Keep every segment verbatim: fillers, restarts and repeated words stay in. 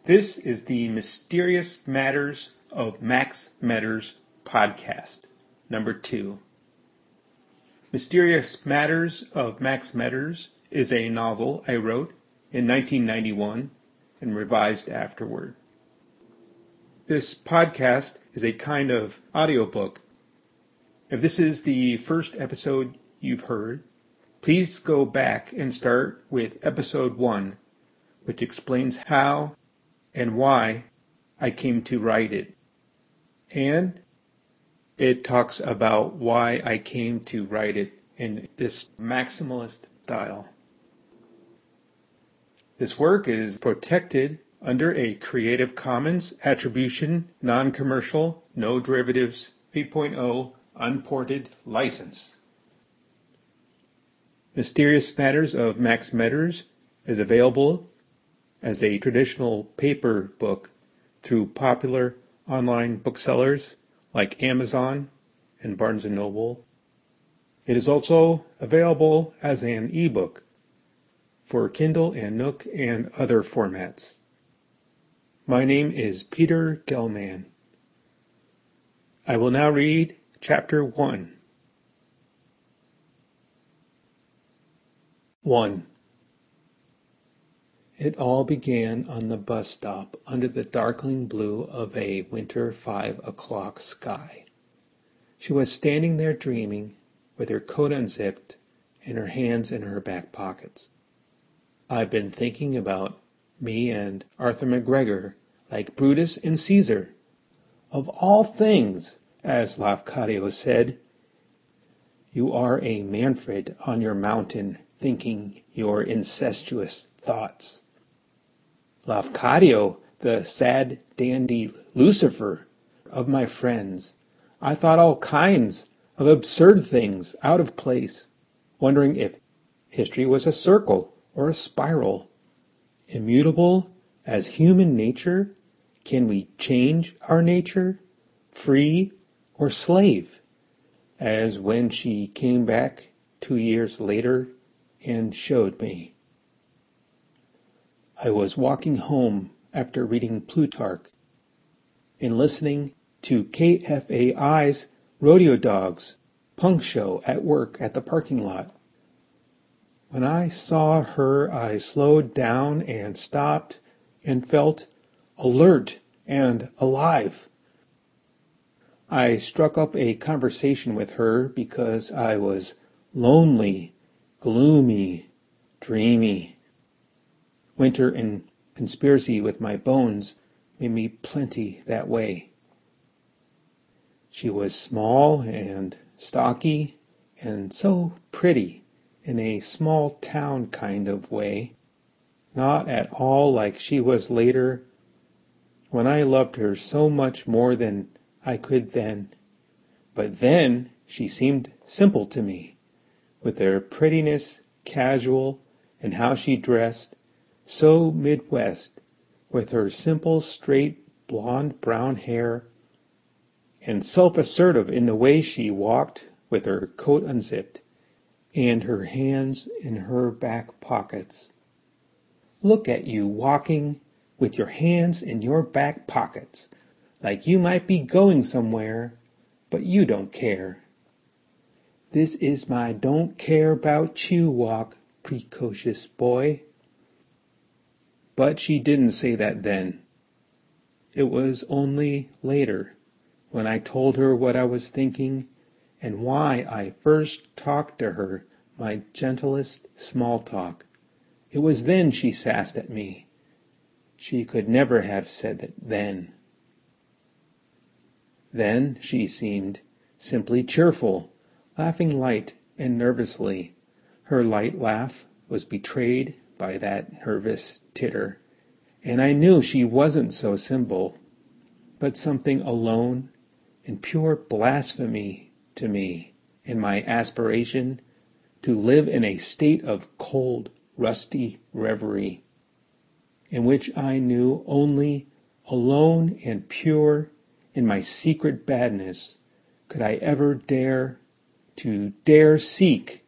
This is the Mysterious Matters of Max Meadors podcast, number two. Mysterious Matters of Max Meadors is a novel I wrote in nineteen ninety-one and revised afterward. This podcast is a kind of audiobook. If this is the first episode you've heard, please go back and start with episode one, which explains how and why I came to write it. And it talks about why I came to write it in this maximalist style. This work is protected under a Creative Commons Attribution, Non-Commercial, No Derivatives three point oh Unported License. Mysterious Matters of Max Meadors is available as a traditional paper book through popular online booksellers like Amazon and Barnes and Noble. It is also available as an ebook for Kindle and Nook and other formats. My name is Peter Gelman. I will now read Chapter one. one. It all began on the bus stop under the darkling blue of a winter five o'clock sky. She was standing there dreaming, with her coat unzipped and her hands in her back pockets. I've been thinking about me and Arthur McGregor like Brutus and Caesar. Of all things, as Lafcadio said, you are a Manfred on your mountain thinking your incestuous thoughts. Lafcadio, the sad dandy Lucifer of my friends, I thought all kinds of absurd things out of place, wondering if history was a circle or a spiral. Immutable as human nature, can we change our nature, free or slave? As when she came back two years later and showed me. I was walking home after reading Plutarch and listening to K F A I's Rodeo Dogs punk show at work at the parking lot. When I saw her, I slowed down and stopped and felt alert and alive. I struck up a conversation with her because I was lonely, gloomy, dreamy. Winter and conspiracy with my bones made me plenty that way. She was small and stocky and so pretty in a small town kind of way, not at all like she was later when I loved her so much more than I could then. But then she seemed simple to me, with her prettiness casual and how she dressed, so Midwest, with her simple, straight, blonde brown hair, and self-assertive in the way she walked with her coat unzipped and her hands in her back pockets. Look at you walking with your hands in your back pockets, like you might be going somewhere, but you don't care. This is my don't care about you walk, precocious boy. But she didn't say that then. It was only later, when I told her what I was thinking and why I first talked to her my gentlest small talk. It was then she sassed at me. She could never have said it then. Then she seemed simply cheerful, laughing light and nervously. Her light laugh was betrayed by that nervous titter, and I knew she wasn't so simple, but something alone and pure blasphemy to me in my aspiration to live in a state of cold, rusty reverie, in which I knew only alone and pure in my secret badness could I ever dare to dare seek,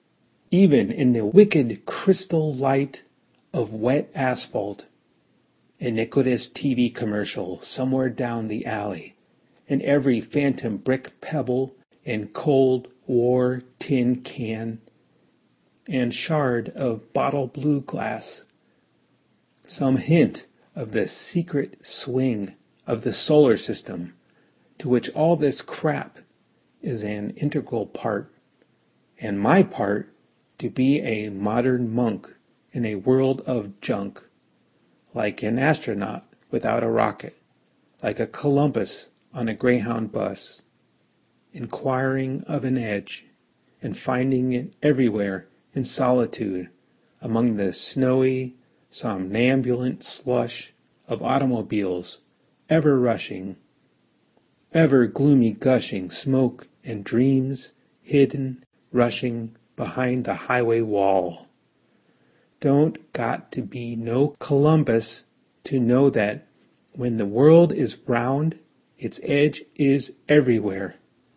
even in the wicked crystal light of wet asphalt, iniquitous T V commercial somewhere down the alley, and every phantom brick pebble and Cold War tin can and shard of bottle blue glass, some hint of the secret swing of the solar system to which all this crap is an integral part, and my part to be a modern monk in a world of junk, like an astronaut without a rocket, like a Columbus on a Greyhound bus, inquiring of an edge, and finding it everywhere in solitude, among the snowy, somnambulant slush of automobiles, ever rushing, ever gloomy gushing smoke and dreams, hidden, rushing behind the highway wall. Don't got to be no Columbus to know that when the world is round, its edge is everywhere.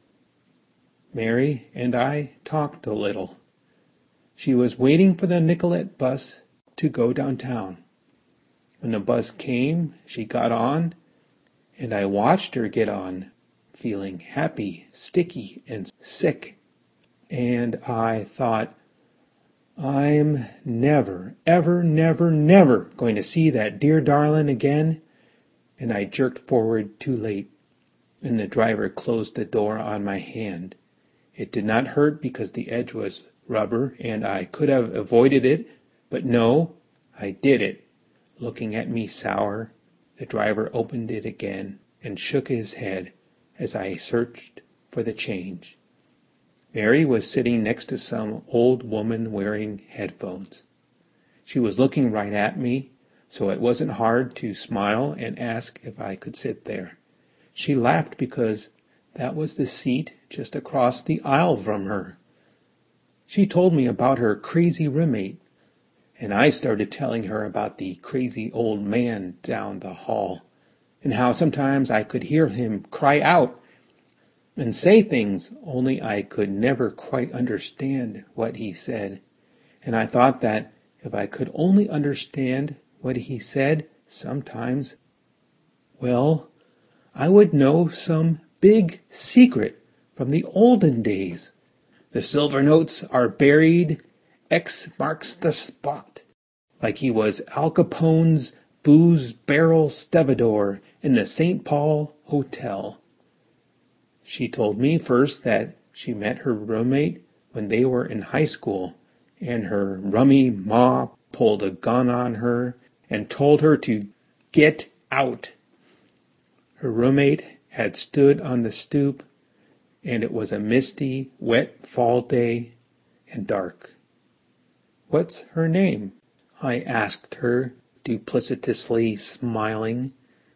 Mary and I talked a little. She was waiting for the Nicollet bus to go downtown. When the bus came, she got on, and I watched her get on, feeling happy, sticky, and sick. And I thought, I'm never, ever, never, never going to see that dear darling again. And I jerked forward too late, and the driver closed the door on my hand. It did not hurt because the edge was rubber, and I could have avoided it, but no, I did it. Looking at me sour, the driver opened it again and shook his head as I searched for the change. Mary was sitting next to some old woman wearing headphones. She was looking right at me, so it wasn't hard to smile and ask if I could sit there. She laughed because that was the seat just across the aisle from her. She told me about her crazy roommate, and I started telling her about the crazy old man down the hall, and how sometimes I could hear him cry out and say things, only I could never quite understand what he said. And I thought that if I could only understand what he said sometimes, well, I would know some big secret from the olden days. The silver notes are buried, X marks the spot, like he was Al Capone's booze barrel stevedore in the Saint Paul Hotel. She told me first that she met her roommate when they were in high school, and her rummy ma pulled a gun on her and told her to get out. Her roommate had stood on the stoop, and it was a misty, wet fall day and dark. What's her name? I asked her, duplicitously smiling.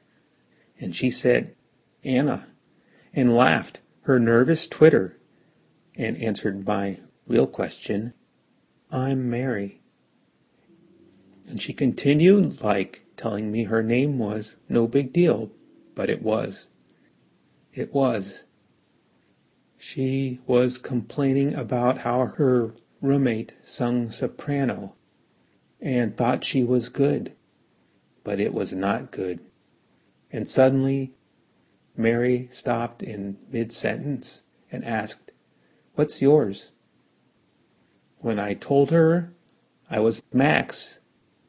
And she said, Anna, and laughed her nervous twitter, and answered my real question, I'm Mary. And she continued like telling me her name was no big deal, but it was. It was. She was complaining about how her roommate sung soprano and thought she was good, but it was not good. And suddenly, Mary stopped in mid-sentence and asked, What's yours? When I told her I was Max,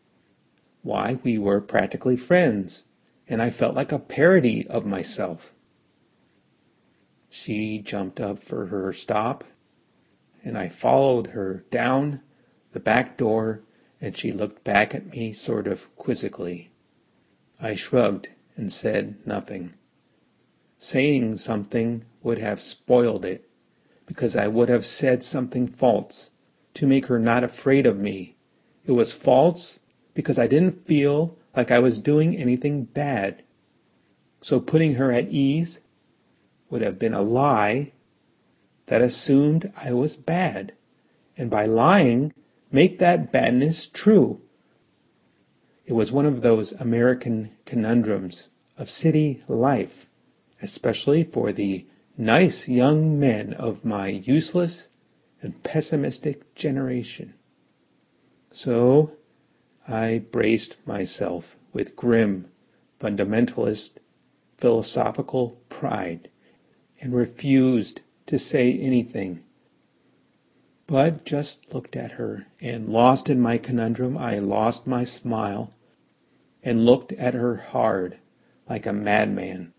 why, we were practically friends, and I felt like a parody of myself. She jumped up for her stop, and I followed her down the back door, and she looked back at me sort of quizzically. I shrugged and said nothing. Saying something would have spoiled it, because I would have said something false to make her not afraid of me. It was false because I didn't feel like I was doing anything bad. So putting her at ease would have been a lie that assumed I was bad, and by lying, make that badness true. It was one of those American conundrums of city life, especially for the nice young men of my useless and pessimistic generation. So I braced myself. with grim, fundamentalist, philosophical pride, and refused to say anything, but just looked at her, and lost in my conundrum, I lost my smile, and looked at her hard, like a madman.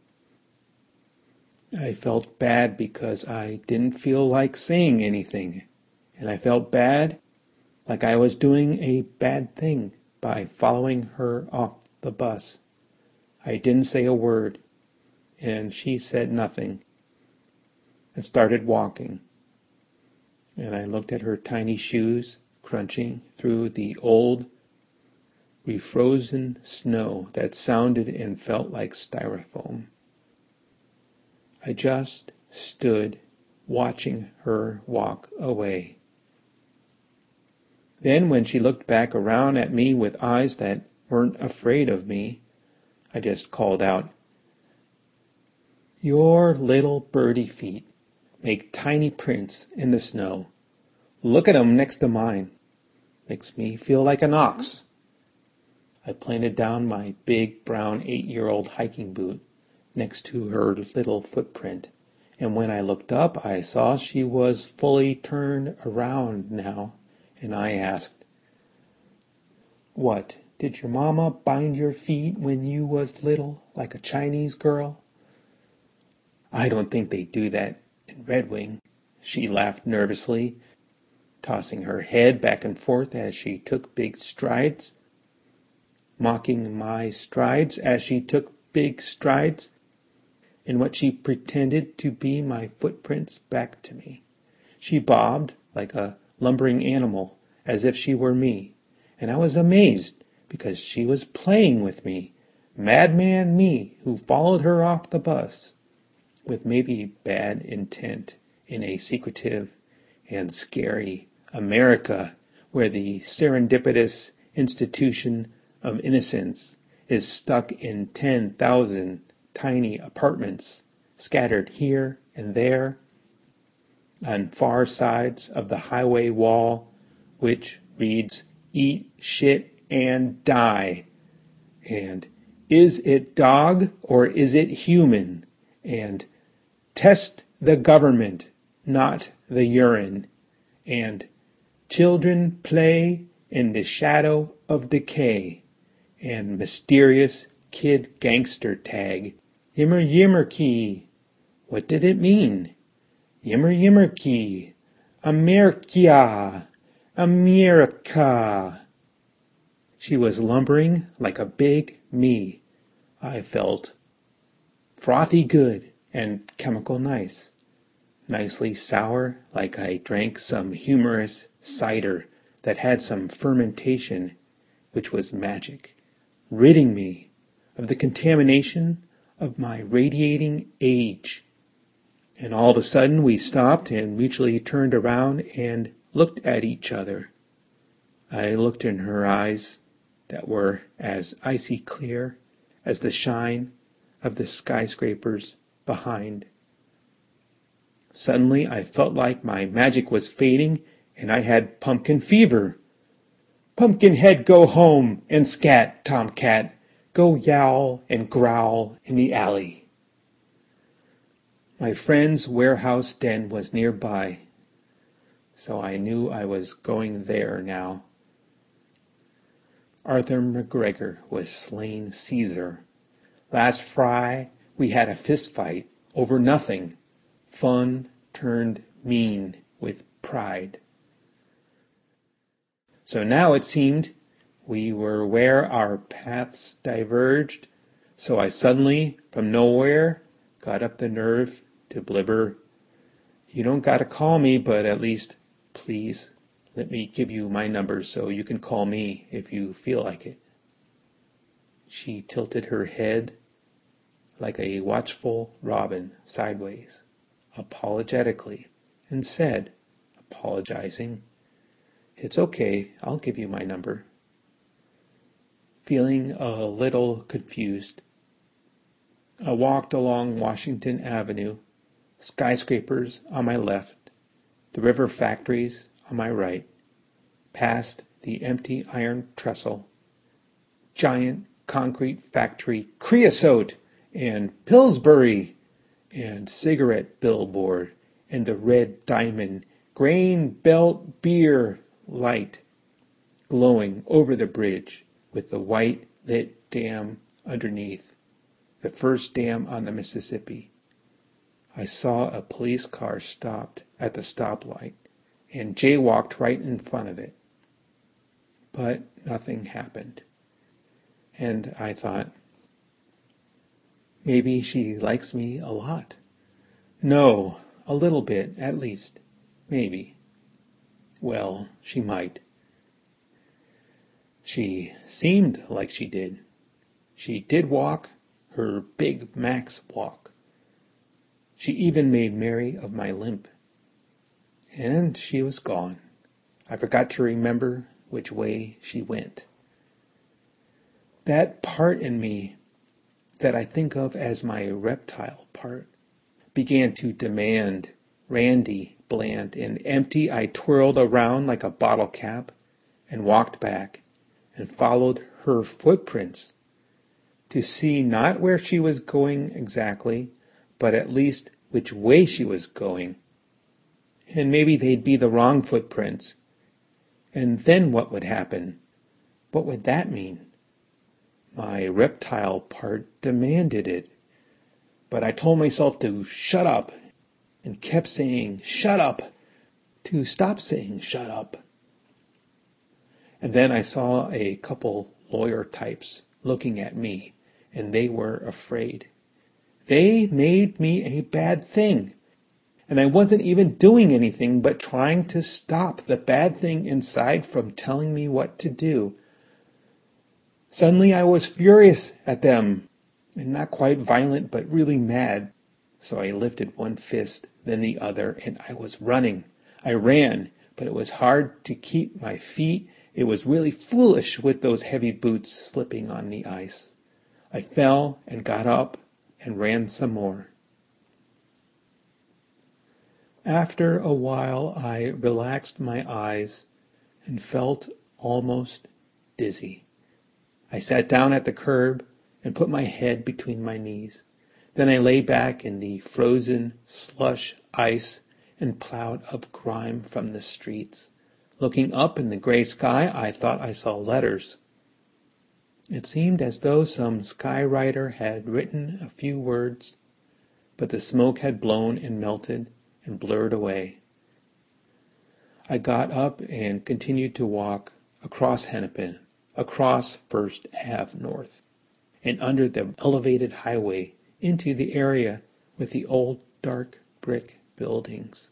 I felt bad because I didn't feel like saying anything, and I felt bad like I was doing a bad thing by following her off the bus. I didn't say a word, and she said nothing, and started walking. And I looked at her tiny shoes crunching through the old, refrozen snow that sounded and felt like styrofoam. I just stood watching her walk away. Then when she looked back around at me with eyes that weren't afraid of me, I just called out, "Your little birdie feet make tiny prints in the snow. Look at 'em next to mine. Makes me feel like an ox." I planted down my big brown eight-year-old hiking boot next to her little footprint, and when I looked up I saw she was fully turned around now, and I asked, "What, did your mama bind your feet when you was little, like a Chinese girl?" "I don't think they do that in Red Wing," she laughed nervously, tossing her head back and forth as she took big strides, mocking my strides as she took big strides, in what she pretended to be my footprints back to me. She bobbed like a lumbering animal, as if she were me, and I was amazed because she was playing with me, madman me who followed her off the bus, with maybe bad intent in a secretive and scary America where the serendipitous institution of innocence is stuck in ten thousand tiny apartments scattered here and there on far sides of the highway wall, which reads, "Eat shit and die," and "Is it dog or is it human?" and "Test the government, not the urine," and "Children play in the shadow of decay," and mysterious kid gangster tag, "Yimmer Yimmerkey." What did it mean? Yimmer Yimmerkey, America, America. She was lumbering like a big me. I felt frothy good and chemical nice, nicely sour like I drank some humorous cider that had some fermentation, which was magic, ridding me of the contamination of my radiating age. And all of a sudden we stopped and mutually turned around and looked at each other. I looked in her eyes that were as icy clear as the shine of the skyscrapers behind. Suddenly I felt like my magic was fading and I had pumpkin fever. Pumpkinhead, go home and scat, tomcat, go yowl and growl in the alley. My friend's warehouse den was nearby, so I knew I was going there now. Arthur McGregor was slain Caesar. Last Fry we had a fist fight over nothing. Fun turned mean with pride. So now it seemed we were where our paths diverged, so I suddenly, from nowhere, got up the nerve to blibber, "You don't gotta call me, but at least, please, let me give you my number so you can call me if you feel like it." She tilted her head like a watchful robin sideways, apologetically, and said, apologizing, "It's okay, I'll give you my number." Feeling a little confused, I walked along Washington Avenue, skyscrapers on my left, the river factories on my right, past the empty iron trestle, giant concrete factory creosote and Pillsbury and cigarette billboard and the red diamond grain belt beer light glowing over the bridge with the white lit dam underneath, the first dam on the Mississippi. I saw a police car stopped at the stoplight and jaywalked right in front of it. But nothing happened. And I thought, maybe she likes me a lot. No, a little bit, at least. Maybe. Well, she might. She seemed like she did. She did walk her Big Mac's walk. She even made merry of my limp. And she was gone. I forgot to remember which way she went. That part in me that I think of as my reptile part began to demand Randy, bland and empty. I twirled around like a bottle cap and walked back and followed her footprints to see not where she was going exactly, but at least which way she was going. And maybe they'd be the wrong footprints. And then what would happen? What would that mean? My reptile part demanded it. But I told myself to shut up and kept saying, shut up, to stop saying, shut up. And then I saw a couple lawyer types looking at me, and they were afraid. They made me a bad thing. And I wasn't even doing anything but trying to stop the bad thing inside from telling me what to do. Suddenly I was furious at them, and not quite violent, but really mad. So I lifted one fist, then the other, and I was running. I ran, but it was hard to keep my feet. It was really foolish with those heavy boots slipping on the ice. I fell and got up and ran some more. After a while, I relaxed my eyes and felt almost dizzy. I sat down at the curb and put my head between my knees. Then I lay back in the frozen slush ice and plowed up grime from the streets. Looking up in the gray sky, I thought I saw letters. It seemed as though some skywriter had written a few words, but the smoke had blown and melted and blurred away. I got up and continued to walk across Hennepin, across First Avenue North, and under the elevated highway into the area with the old dark brick buildings.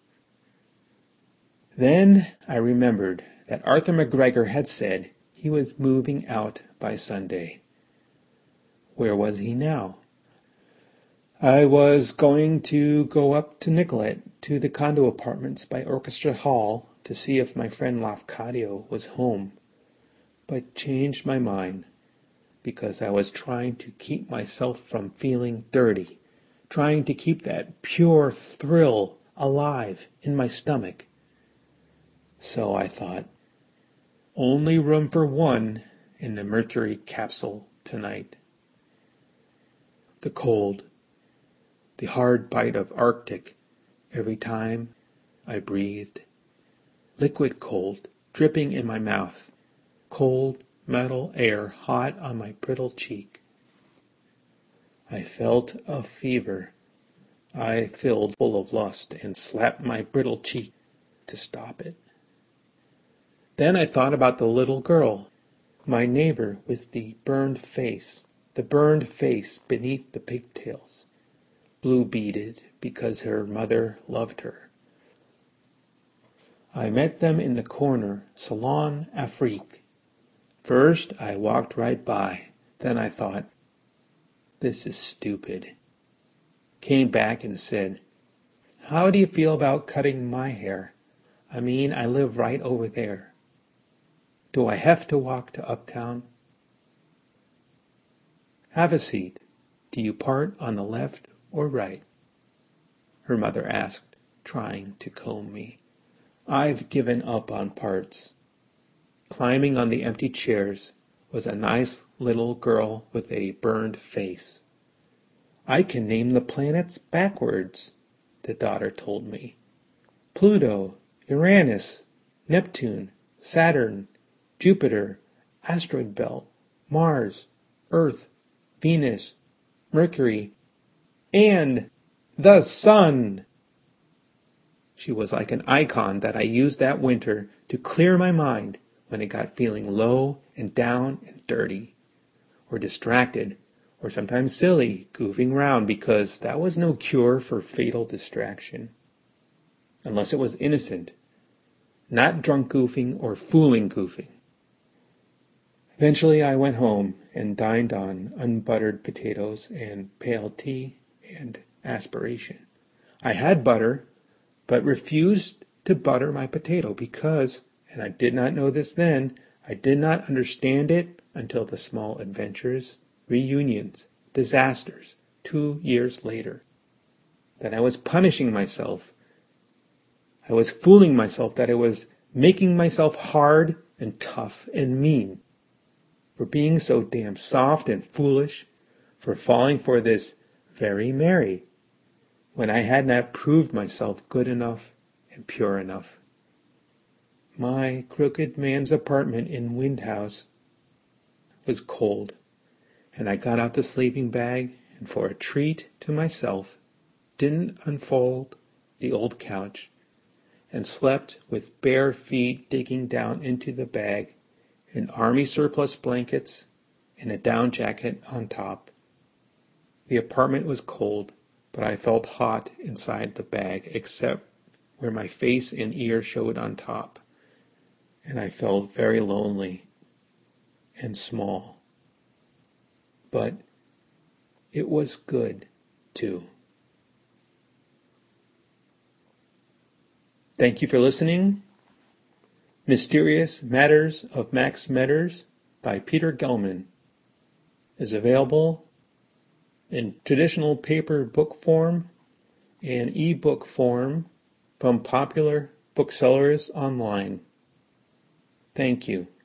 Then I remembered that Arthur McGregor had said he was moving out by Sunday. Where was he now? I was going to go up to Nicollet, to the condo apartments by Orchestra Hall, to see if my friend Lafcadio was home, but changed my mind because I was trying to keep myself from feeling dirty, trying to keep that pure thrill alive in my stomach. So I thought, only room for one in the Mercury capsule tonight. The cold, the hard bite of Arctic every time I breathed. Liquid cold dripping in my mouth. Cold metal air hot on my brittle cheek. I felt a fever. I filled full of lust and slapped my brittle cheek to stop it. Then I thought about the little girl, my neighbor with the burned face, the burned face beneath the pigtails, blue-beaded because her mother loved her. I met them in the corner, Salon Afrique. First I walked right by, then I thought, this is stupid. Came back and said, how do you feel about cutting my hair? I mean, I live right over there. Do I have to walk to Uptown? Have a seat. Do you part on the left or right? Her mother asked, trying to comb me. I've given up on parts. Climbing on the empty chairs, was a nice little girl with a burned face. I can name the planets backwards, the daughter told me. Pluto, Uranus, Neptune, Saturn, Jupiter, asteroid belt, Mars, Earth, Venus, Mercury, and the Sun. She was like an icon that I used that winter to clear my mind when it got feeling low and down and dirty, or distracted, or sometimes silly, goofing round, because that was no cure for fatal distraction. Unless it was innocent, not drunk goofing or fooling goofing. Eventually I went home and dined on unbuttered potatoes and pale tea and aspiration. I had butter, but refused to butter my potato because, and I did not know this then, I did not understand it until the small adventures, reunions, disasters, two years later, that I was punishing myself. I was fooling myself that I was making myself hard and tough and mean for being so damn soft and foolish, for falling for this very Mary, when I had not proved myself good enough and pure enough. My crooked man's apartment in Windhouse was cold, and I got out the sleeping bag and for a treat to myself didn't unfold the old couch and slept with bare feet digging down into the bag, in army surplus blankets and a down jacket on top. The apartment was cold, but I felt hot inside the bag except where my face and ear showed on top, and I felt very lonely and small. But it was good, too. Thank you for listening. Mysterious Matters of Max Metters by Peter Gelman is available in traditional paper book form and e-book form from popular booksellers online. Thank you.